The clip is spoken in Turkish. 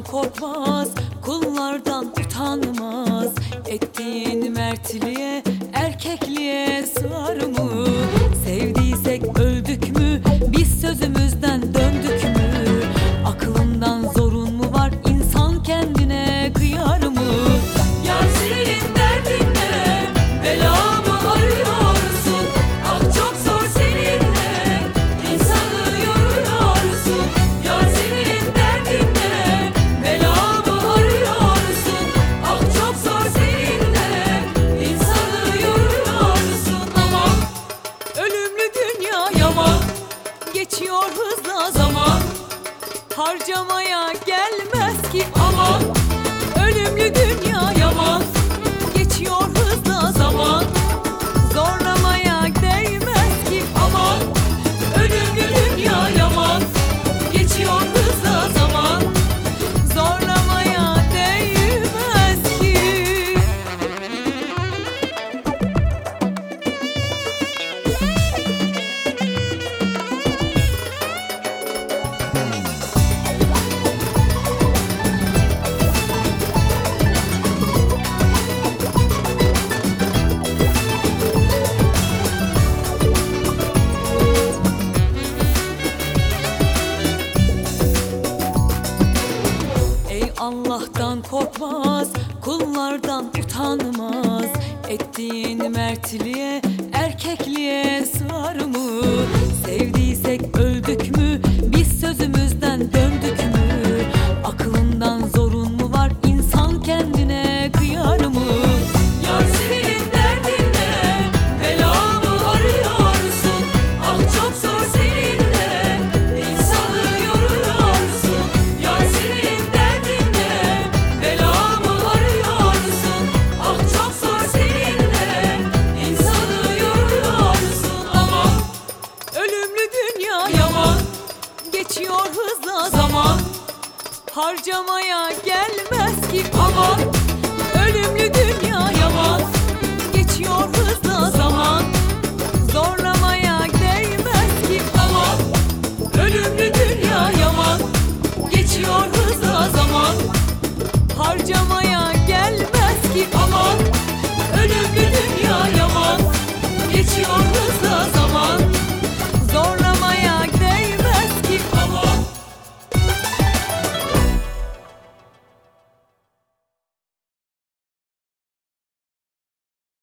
korkmaz, kullardan utanmaz. Ettiğin mertliğe, erkekliğe sığar mı? Sevdiysek öldük mü, biz sözümüzden döndük mü? Aklından zorun mu var, insan kendine kıyar mı? Yar senin derdin ne, bela mı arıyorsun? Ah çok zor seninle, insanı yoruyorsun. Yar senin derdin ne, bela mı arıyorsun? Ah çok zor seninle, insanı yoruyorsun. Aman ölümlü dünya yaman, geçiyor hızla zaman, harcamaya gelmez ki aman. Ölümlü dünya yaman, geçiyor hızla zaman, zorlamaya değmez ki aman. Ölümlü dünya yaman, geçiyor hızla zaman, zorlamaya değmez ki. Allah'tan korkmaz, kullardan utanmaz. Ettiğin mertliğe, erkekliğe sığar mı? Sevdiysek öldük mü, biz sözümüzden döndük mü? Aklından zorun mu var, insan kendine kıyar mı? Yar senin derdin ne, bela mı arıyorsun? Ah çok zor seninle, insanı yoruyorsun. Yar senin derdin ne, bela mı arıyorsun? Ah çok zor seninle, insanı yoruyorsun. Aman ölümlü dünya yaman, geçiyor hızla zaman, harcamaya gelmez ki aman. Ölümlü dünya yaman, geçiyor hızla zaman, zorlamaya değmez ki aman. Ölümlü dünya yaman, geçiyor hızla zaman, harcamaya gelmez ki aman. Ölümlü dünya yaman, geçiyor hızla